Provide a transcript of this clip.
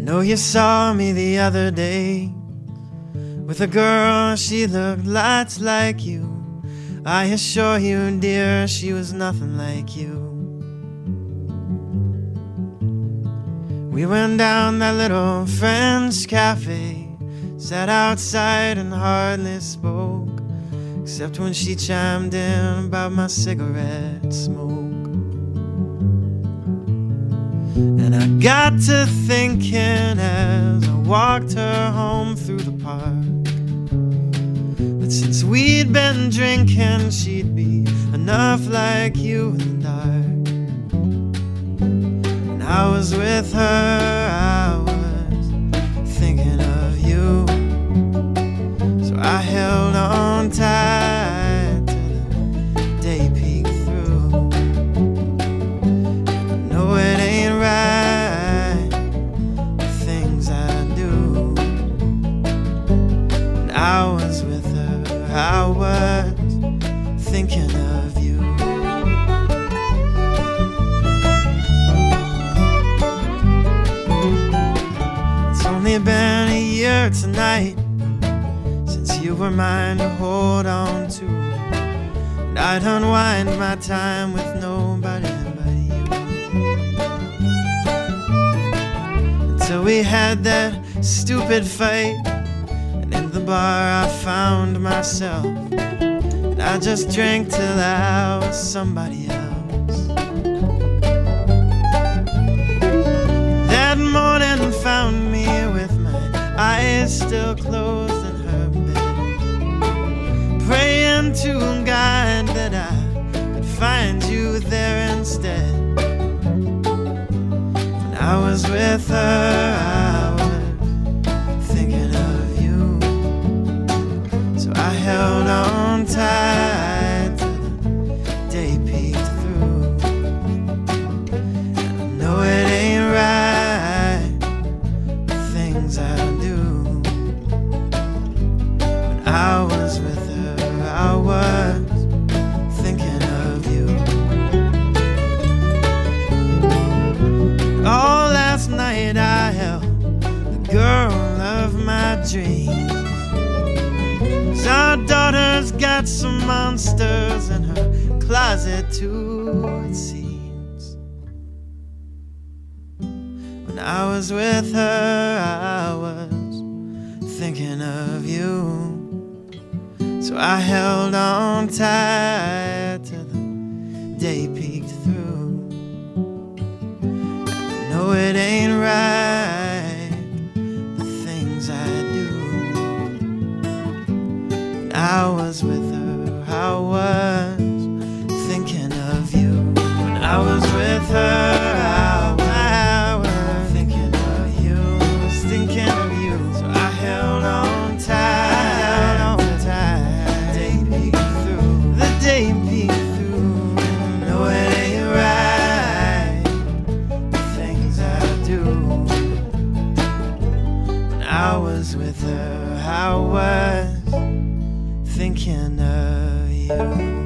know you saw me the other day with a girl, she looked lots like you. I assure you, dear, she was nothing like you. We went down that little French cafe, sat outside and hardly spoke, except when she chimed in about my cigarette smoke. And I got to thinking as I walked her home through the park, that since we'd been drinking, she'd be enough like you in the dark. And I was with her, I was thinking of you, so I held on tight till the day peeked through. I know it ain't right, the things I do. And I was with her, I was thinking of you. It's only been a year tonight since you were mine to hold on to, and I'd unwind my time with nobody but you, until we had that stupid fight. And in the bar I found myself, and I just drank till I was somebody else. That morning found me with my eyes still closed in her bed, praying to God that I could find you there instead. When I was with her, I was thinking of you, so I held on tight till the day peeked through. And I know it ain't right, the things I do. When I was with her, I was thinking of you. All last night I held the girl of my dreams, 'cause our daughter's got some monsters in her closet too, it seems. When I was with her, I was thinking of you, so I held on tight till the day peeked through. I know it ain't right, the things I do. When I was with her, I was thinking of you. When I was with her, I was thinking of you, was thinking of you. So I held on tight, the day peeked through, the day peeked through. No, it ain't right, the things I do. When I was with her, I was thinking of you.